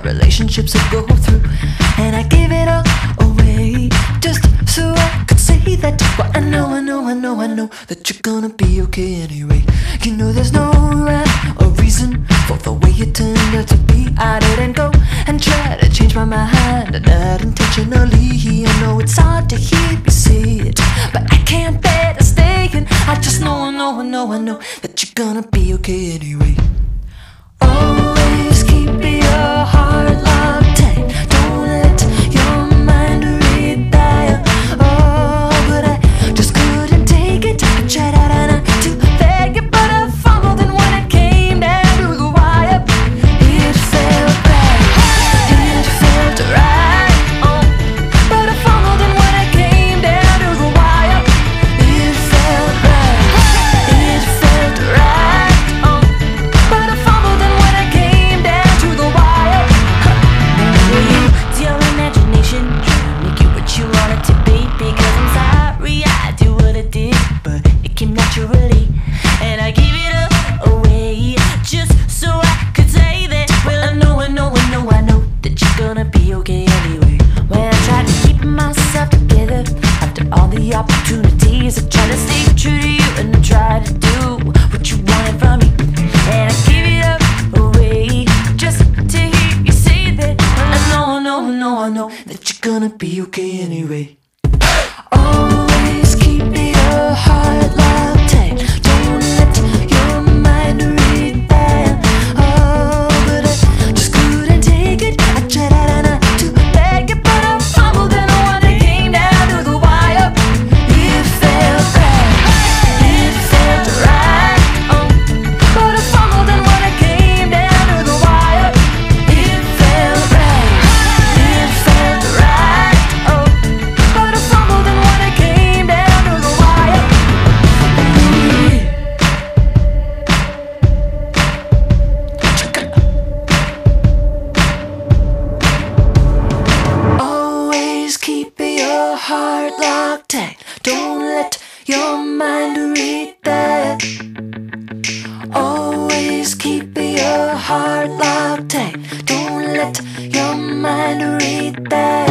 relationships I go through, and I give it all away just so I could say that. But I know that you're gonna be okay anyway. You know there's no rhyme or reason for the way it turned out to be. I didn't go and try to change my mind, not intentionally. I know it's hard to hear you say it, but I can't bear to stay, and I just know that you're gonna be okay anyway. Always keep your heart locked tight. Don't let your mind read fire. Oh, but I just couldn't take it. I tried out not to beg you, but I fumbled, and when it came down to the wire, it felt right. It felt right. Oh, but I fumbled, and when it came down to the wire, it felt right. It felt right. Oh, but I fumbled, and when it came down to the wire, use your imagination, make it what you want it to be. Because I'm sorry I did what I did, but it came naturally, and I gave it up away just so I could say that. Well, I know that you're gonna be okay anyway. When I tried to keep myself together after all the opportunities, I tried to stay true to you, and I tried to do what you wanted from me, and I gave it up away just to hear you say that. Well, I know that you're gonna be okay anyway. Always keep your heart locked tight. Don't let your mind read fire. Oh, but I just couldn't take it. I tried out not to beg you, but I fumbled, and when it came down to the wire, it felt right. It felt right. Oh, but I fumbled, and when it came down to the wire, it felt right. It felt right. Oh, but I fumbled, and when it came down to the wire, always keep your heart locked tight. Don't let your mind read that. Always keep your heart locked tight. Don't let your mind read that.